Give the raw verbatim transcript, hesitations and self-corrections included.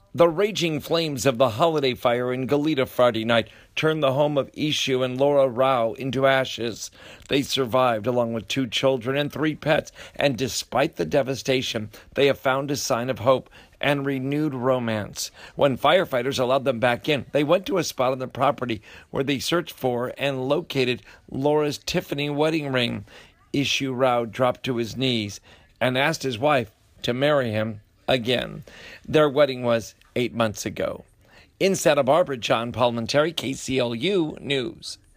The raging flames of the holiday fire in Goleta Friday night turned the home of Ishu and Laura Rao into ashes. They survived along with two children and three pets, and despite the devastation, they have found a sign of hope and renewed romance. When firefighters allowed them back in, they went to a spot on the property where they searched for and located Laura's Tiffany wedding ring. Ishu Rao dropped to his knees and asked his wife to marry him again. Their wedding was eight months ago. In Santa Barbara, John Palmentary, K C L U News.